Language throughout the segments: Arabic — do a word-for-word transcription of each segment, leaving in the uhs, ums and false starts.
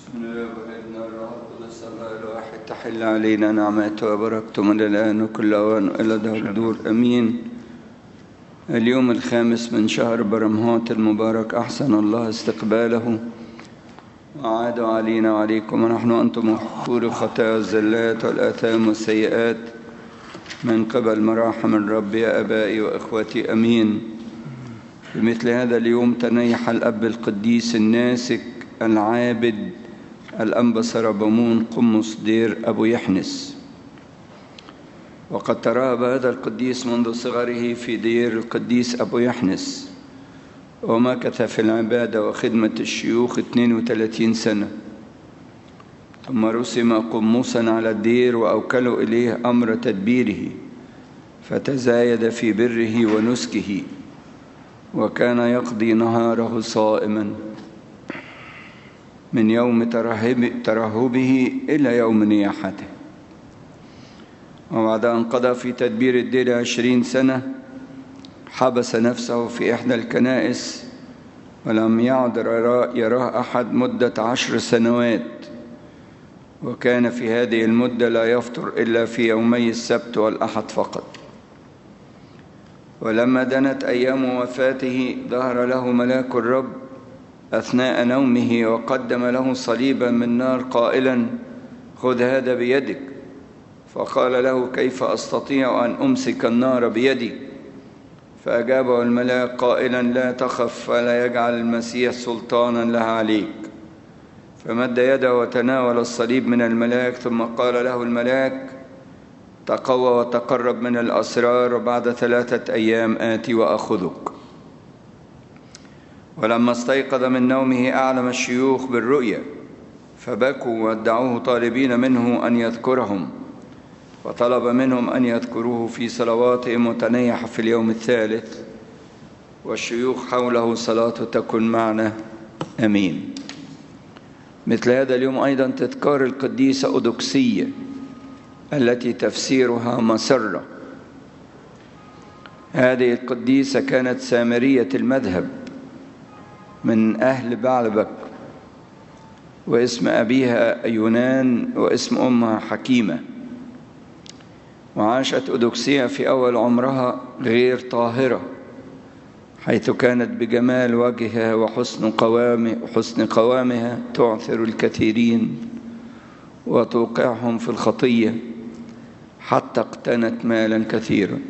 بسم الله والابن والروح القدس الله الواحد تحل علينا نعمته وبركته من الآن وكل أوان إلى دهر الدور أمين. اليوم الخامس من شهر برمهات المبارك أحسن الله استقباله وعاد علينا وعليكم ونحن أنتم مغفور الخطايا والزلات والآثام والسيئات من قبل مراحم الرب يا أبائي وإخوتي أمين. بمثل هذا اليوم تنيح الأب القديس الناسك العابد الأنبا سربمون قمص دير أبو يحنس، وقد تراب هذا القديس منذ صغره في دير القديس أبو يحنس، ومكث في العبادة وخدمة الشيوخ اثنين وثلاثين سنة، ثم رسم قمصا على الدير وأوكلوا إليه أمر تدبيره، فتزايد في بره ونسكه، وكان يقضي نهاره صائما من يوم ترهبه إلى يوم نياحته. وبعد أن قضى في تدبير الدير عشرين سنة حبس نفسه في إحدى الكنائس ولم يعد يراه أحد مدة عشر سنوات، وكان في هذه المدة لا يفطر إلا في يومي السبت والأحد فقط. ولما دنت أيام وفاته ظهر له ملاك الرب أثناء نومه وقدم له صليبا من نار قائلا: خذ هذا بيدك. فقال له: كيف أستطيع أن أمسك النار بيدي؟ فأجابه الملاك قائلا: لا تخف، فلا يجعل المسيح سلطانا لها عليك. فمد يده وتناول الصليب من الملاك، ثم قال له الملاك: تقوى وتقرب من الأسرار، وبعد ثلاثة أيام آتي وأخذك. ولما استيقظ من نومه أعلم الشيوخ بالرؤيا، فبكوا وادعوه طالبين منه أن يذكرهم، وطلب منهم أن يذكروه في صلواتهم، وتنيح في اليوم الثالث. والشيوخ حوله صلاة تكن معنا أمين. مثل هذا اليوم أيضا تذكار القديسة أودوكسية التي تفسيرها مسرة. هذه القديسة كانت سامرية المذهب من أهل بعلبك، واسم أبيها يونان واسم أمها حكيمة. وعاشت أودوكسية في أول عمرها غير طاهرة، حيث كانت بجمال وجهها وحسن قوامها, وحسن قوامها تعثر الكثيرين وتوقعهم في الخطية، حتى اقتنت مالا كثيرا.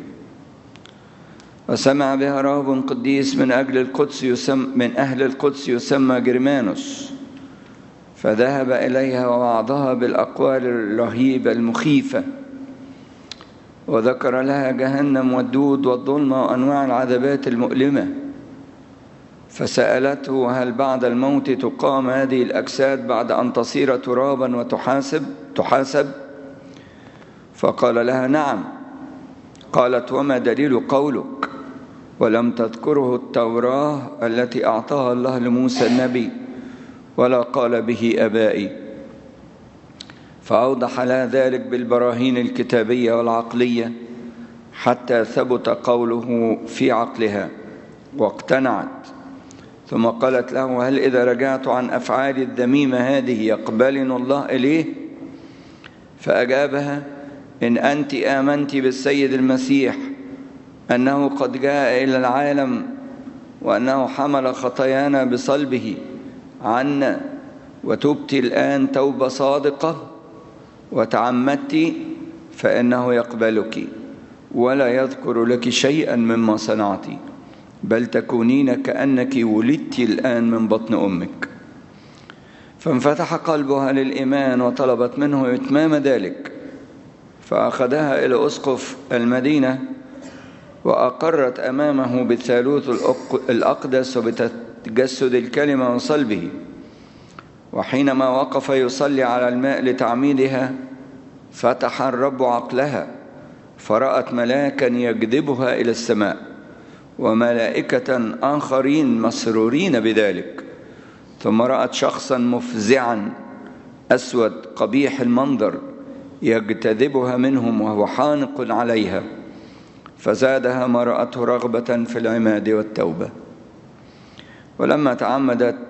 وسمع بها راهب قديس من أجل القدس يسمى من أهل القدس يسمى جرمانوس، فذهب إليها ووعظها بالأقوال الرهيبة المخيفة، وذكر لها جهنم والدود والظلمة وأنواع العذابات المؤلمة. فسألته: هل بعد الموت تقام هذه الأجساد بعد أن تصير ترابا وتحاسب تحاسب؟ فقال لها: نعم. قالت: وما دليل قولك؟ ولم تذكره التوراة التي أعطاها الله لموسى النبي، ولا قال به آبائي. فأوضح لها ذلك بالبراهين الكتابية والعقلية حتى ثبت قوله في عقلها واقتنعت. ثم قالت له: هل إذا رجعت عن أفعالي الذميمة هذه يقبلني الله إليه؟ فأجابها: إن أنت آمنت بالسيد المسيح أنه قد جاء إلى العالم وأنه حمل خطايانا بصلبه عنا، وتبت الآن توبة صادقة وتعمدت، فإنه يقبلك ولا يذكر لك شيئا مما صنعت، بل تكونين كأنك ولدت الآن من بطن أمك. فانفتح قلبها للإيمان وطلبت منه إتمام ذلك، فأخذها إلى أسقف المدينة وأقرت أمامه بالثالوث الأقدس وبتجسد الكلمة وصلبه. وحينما وقف يصلي على الماء لتعميدها فتح الرب عقلها، فرأت ملاكا يجذبها إلى السماء وملائكة آخرين مسرورين بذلك. ثم رأت شخصا مفزعا أسود قبيح المنظر يجتذبها منهم وهو حانق عليها، فزادها ما رأته رغبة في العماد والتوبة. ولما تعمدت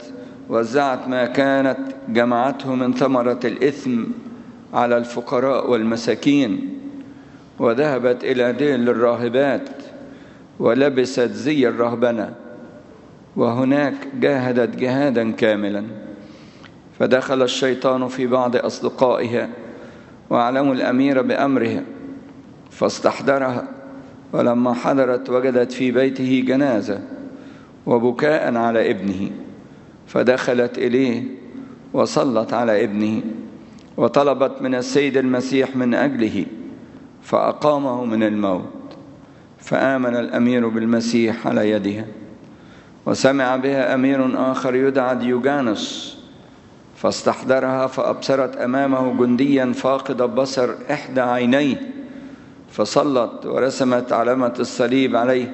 وزعت ما كانت جمعته من ثمرة الإثم على الفقراء والمساكين، وذهبت إلى ديل الراهبات ولبست زي الرهبنة، وهناك جاهدت جهادا كاملا. فدخل الشيطان في بعض أصدقائها وأعلموا الأمير بأمرها، فاستحضرها، ولما حضرت وجدت في بيته جنازة وبكاء على ابنه، فدخلت إليه وصلت على ابنه وطلبت من السيد المسيح من أجله، فأقامه من الموت. فآمن الأمير بالمسيح على يدها. وسمع بها أمير آخر يدعى ديوجانوس، فاستحضرها، فأبصرت أمامه جنديا فاقد البصر إحدى عينيه، فصلت ورسمت علامة الصليب عليه،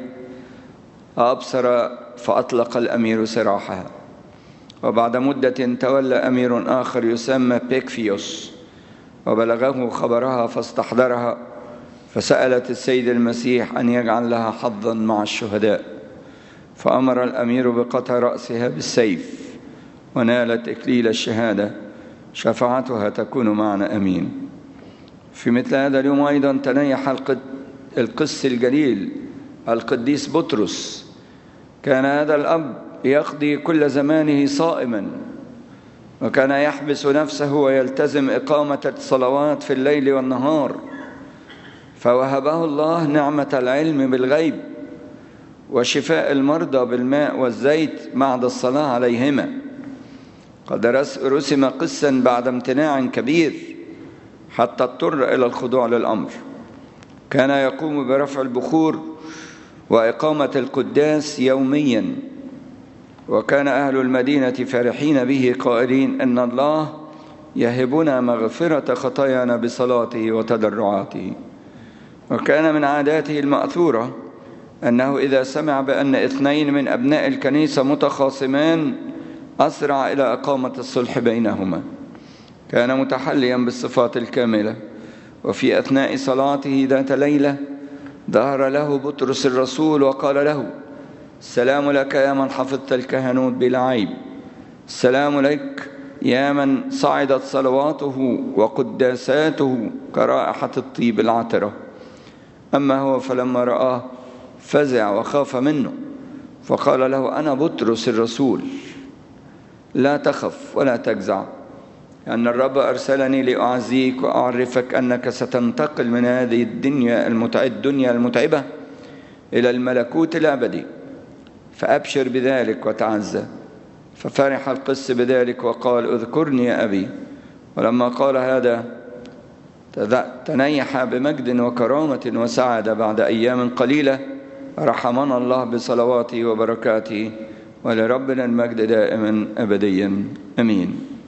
أبصر فأطلق الأمير سراحها. وبعد مدة تولى أمير آخر يسمى بيكفيوس، وبلغه خبرها فاستحضرها، فسألت السيد المسيح أن يجعل لها حظا مع الشهداء، فأمر الأمير بقطع رأسها بالسيف، ونالت إكليل الشهادة. شفاعتها تكون معنا أمين. في مثل هذا اليوم أيضا تنيح القس الجليل القديس بطرس. كان هذا الأب يقضي كل زمانه صائما، وكان يحبس نفسه ويلتزم إقامة الصلوات في الليل والنهار، فوهبه الله نعمة العلم بالغيب وشفاء المرضى بالماء والزيت بعد الصلاة عليهما. قد رسم قسا بعد امتناع كبير حتى اضطر إلى الخضوع للأمر. كان يقوم برفع البخور وإقامة القداس يوميا، وكان أهل المدينة فرحين به قائلين إن الله يهبنا مغفرة خطايانا بصلاته وتضرعاته. وكان من عاداته المأثورة أنه إذا سمع بأن اثنين من أبناء الكنيسة متخاصمان أسرع إلى إقامة الصلح بينهما. كان متحليا بالصفات الكاملة. وفي أثناء صلاته ذات ليلة ظهر له بطرس الرسول وقال له: السلام لك يا من حفظت الكهنوت بلا عيب، السلام لك يا من صعدت صلواته وقداساته كرائحة الطيب العطرة. أما هو فلما رآه فزع وخاف منه، فقال له: أنا بطرس الرسول، لا تخف ولا تجزع، أن الرب أرسلني لأعزيك وأعرفك أنك ستنتقل من هذه الدنيا الدنيا المتعبة إلى الملكوت الأبدي، فأبشر بذلك وتعزى. ففرح القس بذلك وقال: اذكرني يا أبي. ولما قال هذا تنيح بمجد وكرامة وسعادة. بعد أيام قليلة رحمنا الله بصلواته وبركاته، ولربنا المجد دائما أبديا. أمين.